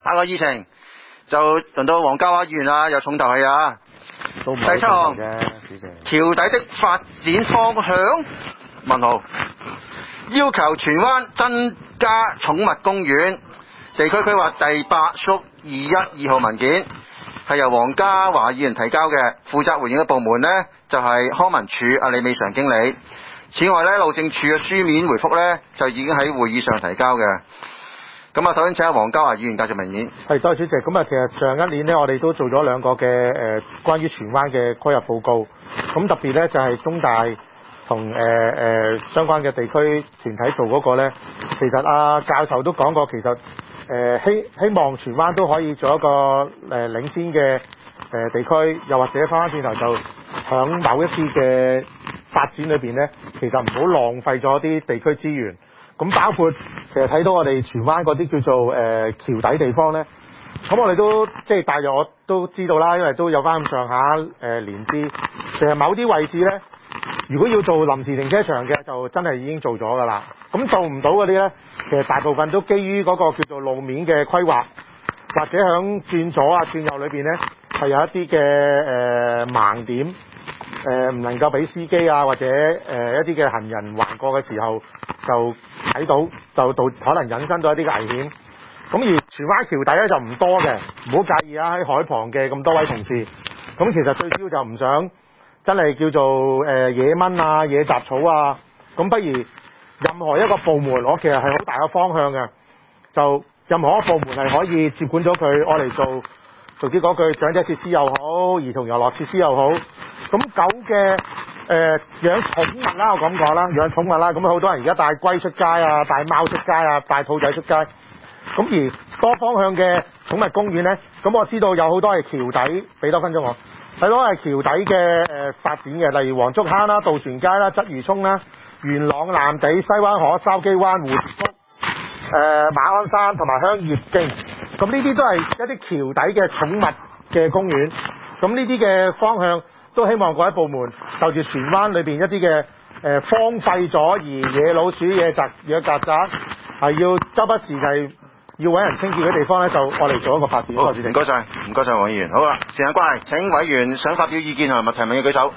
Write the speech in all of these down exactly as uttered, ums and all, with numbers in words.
下個議程就輪到黃家華議員啦，有重頭戲啊！第七項，橋底的發展方向？問號。要求荃灣增加寵物公園。地區規劃第八縮二一二號文件係由黃家華議員提交嘅，負責回應嘅部門呢，就係康文署阿李美常經理。此外呢，路政署嘅書面回覆呢，就已經喺會議上提交嘅。咁啊，首先請阿黃家華議員介紹文件。 係，多謝主席。咁啊，其實上一年呢，我哋都做咗兩個嘅誒、呃、關於荃灣嘅規劃報告。咁特別呢，就係、是、中大同誒誒相關嘅地區團體做嗰個呢，其實阿、啊、教授都講過，其實誒希、呃、希望荃灣都可以做一個誒、呃、領先嘅誒、呃、地區，又或者翻返轉頭就響某一啲嘅發展裏邊呢，其實唔好浪費咗啲地區資源。咁包括其實睇到我哋荃灣嗰啲叫做誒、呃、橋底地方呢，咁我哋都即係大約我都知道啦，因為都有翻咁上下誒年資。其實某啲位置呢，如果要做臨時停車場嘅，就真係已經做咗㗎啦。咁做唔到嗰啲呢，其實大部分都基於嗰個叫做路面嘅規劃，或者響轉左啊轉右裏邊呢，係有一啲嘅誒盲點，誒、呃、唔能夠俾司機啊或者誒、呃、一啲嘅行人橫過嘅時候就睇到，就到可能引申到一啲嘅危險。咁而荃灣橋底咧就唔多嘅，唔好介意啊，喺海旁嘅咁多位同事。咁其實最主要就唔想真係叫做誒、呃、野蚊啊、野雜草啊。咁不如任何一個部門，我其實係好大嘅方向嘅，就任何一個部門係可以接管咗佢，我嚟做做啲嗰句長者設施又好，兒童遊樂設施又好。咁狗嘅誒、呃、養寵物啦，我咁講啦，養寵物啦，咁好多人而家帶龜出街啊，帶貓出街啊，帶兔仔出街。咁而多方向嘅寵物公園呢，咁我知道有好多係橋底，俾多分鐘我，睇到係橋底嘅誒、呃、發展嘅，例如黃竹坑啦、渡船街啦、鰂魚涌啦、元朗藍地、西灣河、筲箕灣、蝴蝶谷、誒、呃、馬鞍山同埋香葉徑。咁呢啲都係一啲橋底嘅寵物嘅公園。咁呢啲嘅方向都希望各位部門就住荃灣裏邊一啲嘅誒荒廢咗而野老鼠、野曱、野曱甴係要周不時係要揾人清潔嘅地方咧，就我嚟做一個發展。 好，唔該晒，唔該晒黃議員。好啦，時間關係，請委員想發表意見同埋提問嘅舉手。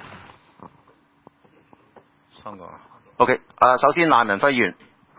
三個。OK，啊，首先賴文輝議員。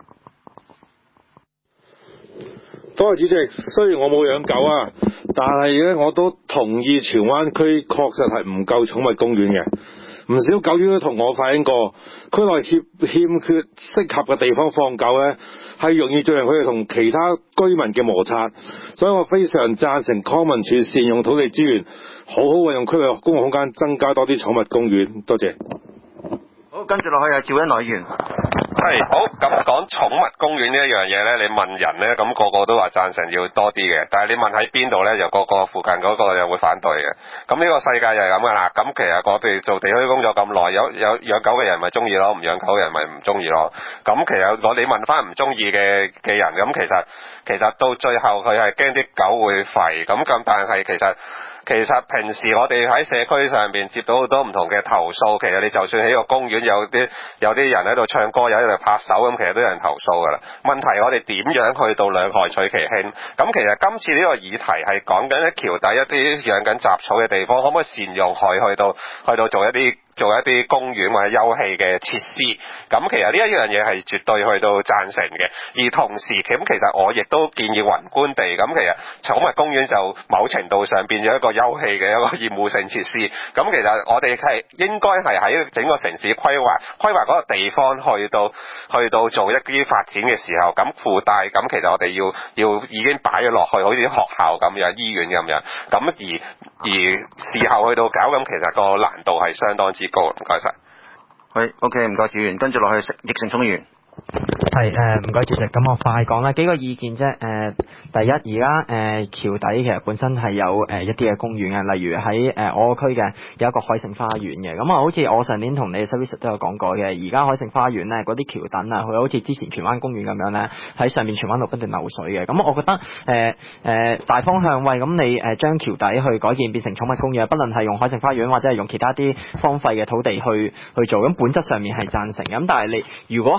多謝主席，雖然我冇養狗啊，但係咧我都同意荃灣區確實係唔夠寵物公園嘅。唔少狗園都同我反映過，區內欠欠缺適合嘅地方放狗咧，係容易造成佢哋同其他居民嘅摩擦。所以我非常贊成康文署善用土地資源，好好運用區內公共空間，增加多啲寵物公園。多謝。 好，跟住落去係趙恩來議員。 係好，咁講寵物公園呢一樣嘢呢，你問人呢，咁、那個個都話贊成要多啲嘅，但係你問喺邊度呢，就個個附近嗰個又會反對嘅。咁呢個世界就係咁噶啦。咁其實我哋做地區工作咁耐，有有養狗嘅人咪中意咯，唔養狗嘅人咪唔中意咯。咁其實我哋問翻唔中意嘅嘅人，咁其實其實到最後佢係驚啲狗會吠，咁咁但係其實。其實平時我哋喺社區上邊接到好多唔同嘅投訴，其實你就算喺個公園有啲有啲人喺度唱歌，有啲人拍手咁，其實都有人投訴㗎啦。問題我哋點樣去到兩害取其輕？咁其實今次呢個議題係講緊喺橋底一啲養緊雜草嘅地方，可唔可以善用佢去到去到做一啲做一啲公園或者休憩嘅設施？咁其實呢一樣嘢係絕對去到贊成嘅。而同時咁其實我亦都建議宏觀地，咁其實寵物公園就某程度上變咗一個休憩嘅一個業務性設施。咁其實我哋係應該係喺整個城市規劃規劃嗰個地方去到去到做一啲發展嘅時候，咁附帶咁其實我哋要要已經擺咗落去，好似學校咁樣、醫院咁樣。咁而而事後去到搞，咁其實個難度係相當之高。唔該晒。 係 OK， 唔該，議員跟住落去易成聰議員。 係誒唔該主席，咁我快講啦，幾個意見啫。誒、呃、第一，而家誒橋底其實本身係有誒、呃、一啲嘅公園嘅，例如喺誒、呃、我個區嘅有一個海盛花園嘅。咁啊，好似我上年同你 service 都有講過嘅，而家海盛花園咧嗰啲橋墩啊，佢好似之前荃灣公園咁樣咧，喺上面荃灣路不斷流水嘅。咁我覺得誒誒、呃呃、大方向，喂，咁你誒將橋底去改建變成寵物公園，不論係用海盛花園或者係用其他啲荒廢嘅土地去去做，咁本質上面係贊成嘅。咁但係你如果係用康文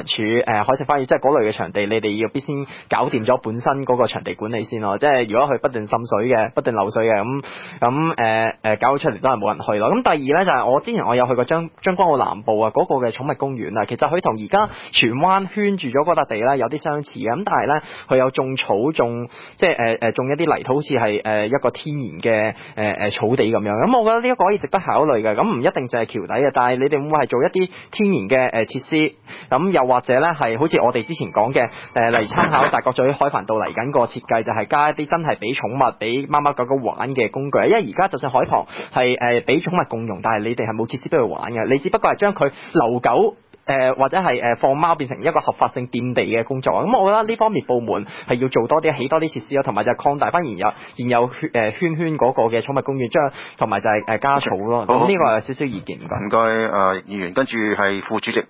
文署誒、呃、海盛花園即係嗰類嘅場地，你哋要必先搞掂咗本身嗰個場地管理先咯。即係如果佢不斷滲水嘅、不斷漏水嘅，咁咁誒誒搞出嚟都係冇人去咯。咁第二咧就係、是、我之前我有去過將將軍澳南部啊嗰、那個嘅寵物公園啊，其實佢同而家荃灣圈住咗嗰笪地咧有啲相似嘅，咁但係咧佢有種草種即係誒誒種一啲泥土，好似係誒一個天然嘅誒誒草地咁樣。咁我覺得呢一個可以值得考慮嘅。咁唔一定就係橋底嘅，但係你哋會唔會係做一啲天然嘅誒設施？咁又或者咧係好似我哋之前講嘅誒，例如參考大角咀海帆道嚟緊個設計，就係加一啲真係俾寵物、俾貓貓狗狗玩嘅工具。因為而家就算海旁係誒俾寵物共用，但係你哋係冇設施俾佢玩嘅，你只不過係將佢留狗。誒、呃、或者係誒放貓變成一個合法性佔地嘅工作，咁我覺得呢方面部門係要做多啲，起多啲設施咯，同埋就係擴大翻現有現有誒圈圈嗰個嘅寵物公園，將同埋就係誒加草咯。咁呢個係少少意見。唔該。唔該誒議員，跟住係副主席。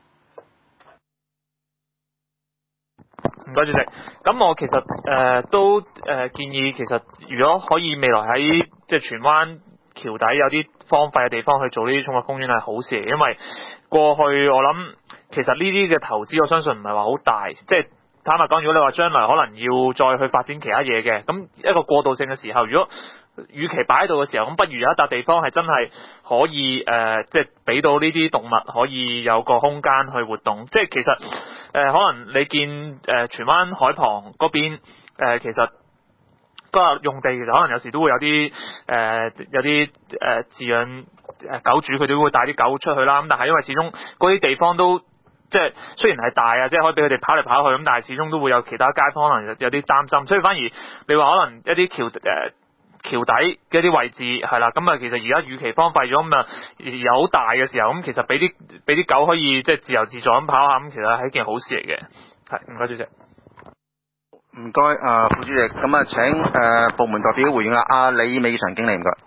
唔該主席，咁我其實誒、呃、都誒、呃、建議，其實如果可以未來喺即係荃灣橋底有啲荒廢嘅地方去做呢啲寵物公園係好事嚟，因為過去我諗其實呢啲嘅投資我相信唔係話好大，即係坦白講，如果你話將來可能要再去發展其他嘢嘅，咁一個過渡性嘅時候，如果與其擺喺度嘅時候，咁不如有一笪地方係真係可以誒，即係俾到呢啲動物可以有個空間去活動，即係其實誒、呃、可能你見誒荃灣海旁嗰邊誒、呃、其實。嗰個用地其實可能有時都會有啲誒、呃、有啲誒飼養誒狗主佢哋都會帶啲狗出去啦，咁但係因為始終嗰啲地方都即係雖然係大啊，即係可以俾佢哋跑嚟跑去，咁但係始終都會有其他街坊可能有啲擔心，所以反而你話可能一啲橋誒、呃、橋底嘅一啲位置係啦，咁啊其實而家與其荒廢咗咁啊有好大嘅時候，咁其實俾啲俾啲狗可以即係自由自在咁跑下，咁其實係一件好事嚟嘅。係，唔該主席。 唔該，啊副主席，咁啊請誒、呃、部門代表回應啦。阿、啊、李美嫦經理，唔該。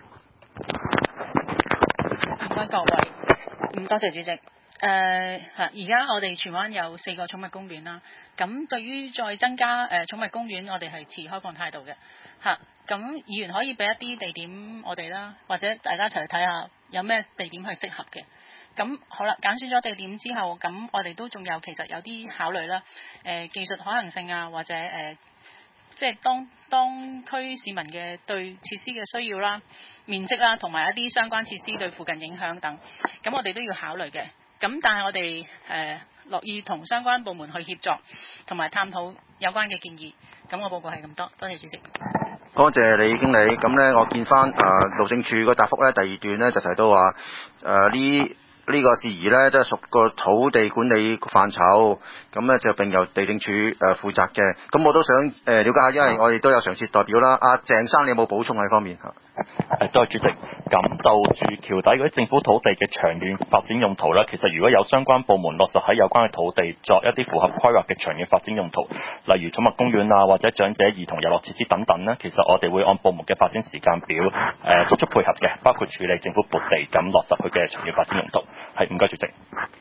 唔該各位，唔多謝主席。誒、呃，而家我哋荃灣有四個寵物公園啦。咁對於再增加誒、呃、寵物公園，我哋係持開放態度嘅。嚇，咁議員可以俾一啲地點我哋啦，或者大家一齊去睇下有咩地點係適合嘅。咁好啦，揀選咗地點之後，咁我哋都仲有其實有啲考慮啦，誒、呃、技術可行性啊，或者誒、呃、即係當當區市民嘅對設施嘅需要啦、面積啦，同埋一啲相關設施對附近影響等，咁我哋都要考慮嘅。咁但係我哋誒樂意同相關部門去協作，同埋探討有關嘅建議。咁我報告係咁多，多謝主席。 多謝李經理。咁咧，我見翻誒路政署個答覆咧，第二段咧就提到話誒呢。呢個事宜呢，即係屬個土地管理範疇，咁呢就並由地政署誒負責嘅。咁我都想誒、呃、了解下，因為我哋都有常設代表啦。阿、啊、鄭生，你有冇補充喺方面嚇？ 誒，多謝主席。咁就住橋底嗰啲政府土地嘅長遠發展用途咧，其實如果有相關部門落實喺有關嘅土地作一啲符合規劃嘅長遠發展用途，例如寵物公園啊，或者長者兒童遊樂設施等等咧，其實我哋會按部門嘅發展時間表誒足足配合嘅，包括處理政府撥地咁落實佢嘅長遠發展用途。係，唔該主席。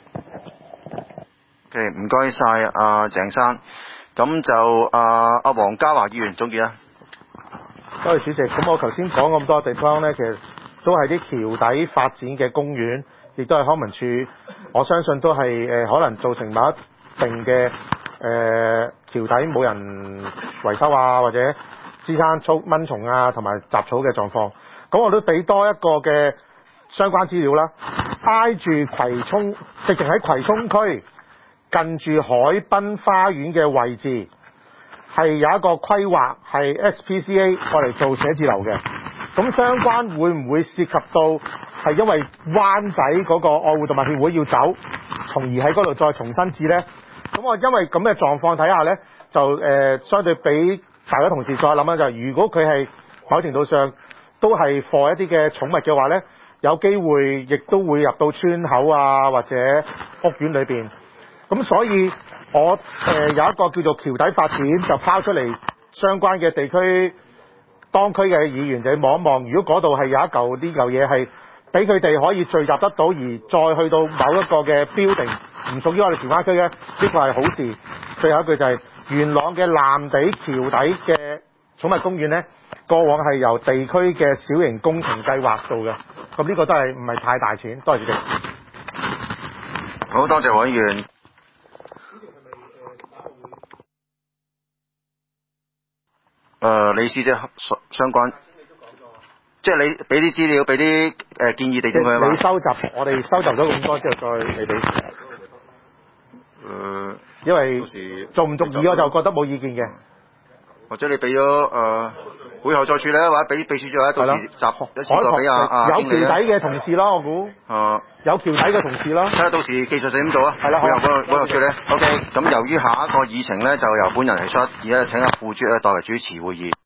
嘅唔該晒阿鄭生。咁就阿阿黃家華議員總結啦。 多謝主席。咁我頭先講咁多地方呢，其實都係啲橋底發展嘅公園，亦都係康文署，我相信都係誒、呃、可能造成某一定嘅誒、呃、橋底冇人維修啊，或者滋生粗蚊蟲啊同埋雜草嘅狀況。咁我都俾多一個嘅相關資料啦。挨住葵涌，直情喺葵涌區近住海濱花園嘅位置，係有一個規劃係 S P C A 我嚟做寫字樓嘅。咁相關會唔會涉及到係因為灣仔嗰個愛護動物協會要走，從而喺嗰度再重新置呢？咁我因為咁嘅狀況睇下呢，就誒、呃、相對俾大家同事再諗啦，就係如果佢係某程度上都係放一啲嘅寵物嘅話呢，有機會亦都會入到村口啊，或者屋苑裏邊。咁所以我誒、呃、有一個叫做橋底發展，就拋出嚟相關嘅地區當區嘅議員就望一望，如果嗰度係有一嚿呢嚿嘢係俾佢哋可以聚集得到，而再去到某一個嘅標定唔屬於我哋荃灣區嘅，呢個係好事。最後一句就係、是、元朗嘅藍地橋底嘅寵物公園呢，過往係由地區嘅小型工程計劃做嘅。咁呢個都係唔係太大錢，多謝主席。 好多謝黃議員。 誒理事即係相關，即係你俾啲資料，俾啲誒建議地點佢啊嘛。 你收集，我哋收集咗咁多之後再你俾。誒、 呃， 因為做唔足意我就覺得冇意見嘅。 或者你俾咗誒會後再處理啊，或者俾秘書長到時集一次過俾阿阿有經理橋底嘅同事咯，我估。 啊， 有橋底嘅同事咯。 睇下到時技術性點做啊？ 係啦， 會後嗰個會後處理。OK，咁由於下一個議程咧就由本人提出，而家請阿副主咧代為主持會議。